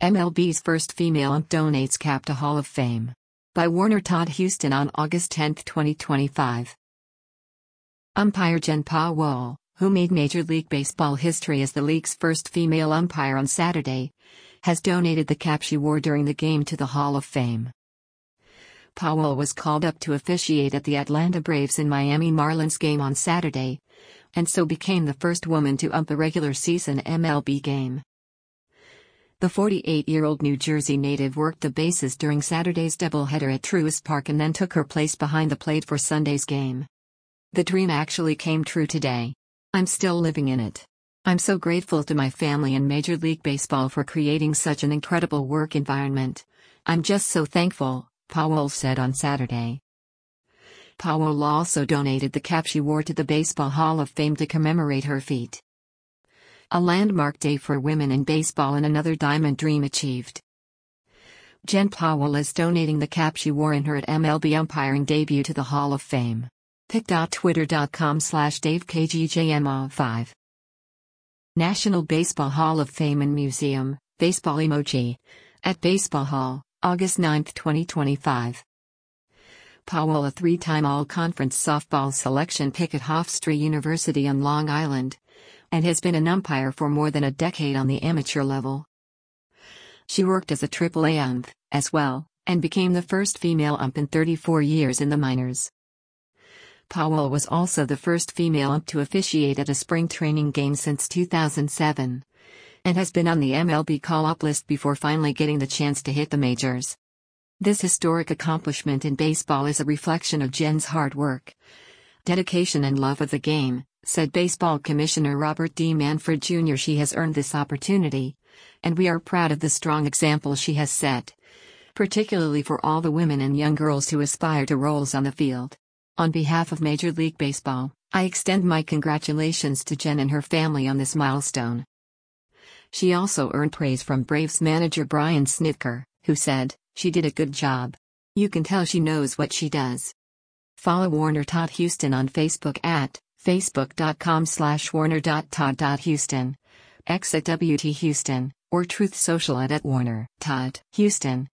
MLB's first female ump donates cap to Hall of Fame. By Warner Todd Huston on August 10, 2025. Umpire Jen Powell, who made Major League Baseball history as the league's first female umpire on Saturday, has donated the cap she wore during the game to the Hall of Fame. Powell was called up to officiate at the Atlanta Braves and Miami Marlins game on Saturday, and so became the first woman to ump a regular season MLB game. The 48-year-old New Jersey native worked the bases during Saturday's doubleheader at Truist Park and then took her place behind the plate for Sunday's game. "The dream actually came true today. I'm still living in it. I'm so grateful to my family and Major League Baseball for creating such an incredible work environment. I'm just so thankful," Powell said on Saturday. Powell also donated the cap she wore to the Baseball Hall of Fame to commemorate her feat. A landmark day for women in baseball and another diamond dream achieved. Jen Powell is donating the cap she wore in her at MLB umpiring debut to the Hall of Fame. pic.twitter.com/DaveKGJMO5. National Baseball Hall of Fame and Museum, Baseball Emoji. At Baseball Hall, August 9, 2025. Powell, a three-time All-Conference softball selection pick at Hofstra University on Long Island, and has been an umpire for more than a decade on the amateur level. She worked as a AAA ump, as well, and became the first female ump in 34 years in the minors. Powell was also the first female ump to officiate at a spring training game since 2007, and has been on the MLB call-up list before finally getting the chance to hit the majors. This historic accomplishment in baseball is a reflection of Jen's hard work, dedication and love of the game, said Baseball Commissioner Robert D. Manfred Jr. She has earned this opportunity, and we are proud of the strong example she has set, particularly for all the women and young girls who aspire to roles on the field. On behalf of Major League Baseball, I extend my congratulations to Jen and her family on this milestone. She also earned praise from Braves manager Brian Snitker, who said, "She did a good job. You can tell she knows what she does." Follow Warner Todd Huston on Facebook at facebook.com/warner.todd.huston, X at WT Huston, or Truth Social at Warner Todd Huston.